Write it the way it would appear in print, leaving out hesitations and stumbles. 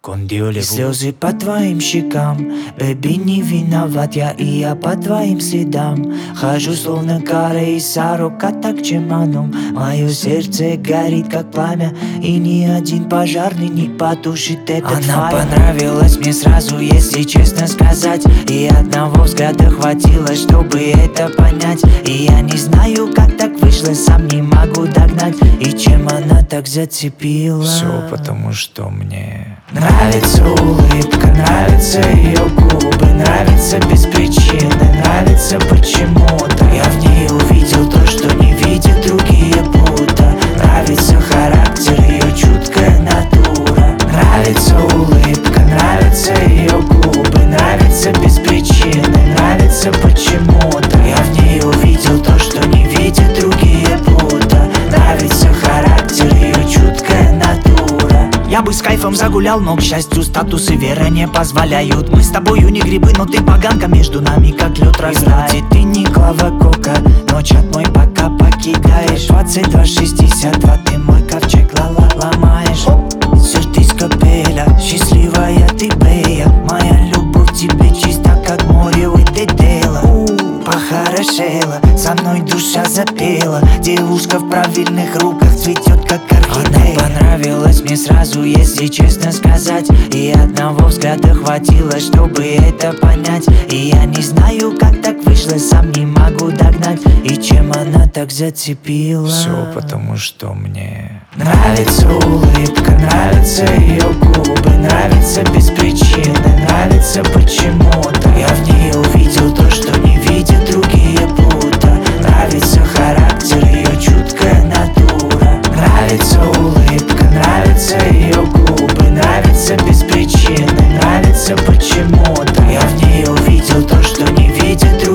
И слезы по твоим щекам, бэби, не виноват я по твоим следам. Хожу словно каре и сорока, так чемоном. Мое сердце горит как пламя, и ни один пожарный не потушит этот файл. Она понравилась мне сразу, если честно сказать. И одного взгляда хватило, чтобы это понять. И я не знаю, как так вышло, сам не могу догнать. И чем она так зацепила? Все потому, что мне нравится улыбка, нравятся ее губы, нравится без причины, нравится почему-то. Я в ней увидел то, что не видят другие будто. Нравится характер, ее чуткая натура. Нравится улыбка, нравятся ее губы, нравится без причины, нравится почему-то. Я в ней увидел то, что не видят другие будто. Нравится характер, ее чуткая натура. Я бы с кайфом загулял, но, к счастью, статус и вера не позволяют. Мы с тобою не грибы, но ты поганка, между нами как лед растает. Ты не Клава Кока, но чат мой пока покидаешь. 2262, ты мой ковчег ломаешь. Сюртиз капеля, счастливая ты, Бея. Моя любовь к тебе чиста, как море, ой, ты дела. Похорошела, со мной душа запела. Девушка в правильных руках цветет, как орхидея. Она понравилась мне сразу, если честно сказать. И одного взгляда хватило, чтобы это понять. И я не знаю, как так вышло, сам не могу догнать. И чем она так зацепила? все потому, что мне нравится улыбка, нравятся ее губы, нравится без причины, нравится почему-то. Я в ней увидел то, что не видят другие будто. Нравится характер, ее чуткая натура. Нравится улыбка, нравятся ее губы, нравится без причины, нравится почему-то. Я в ней увидел то, что не видят другие.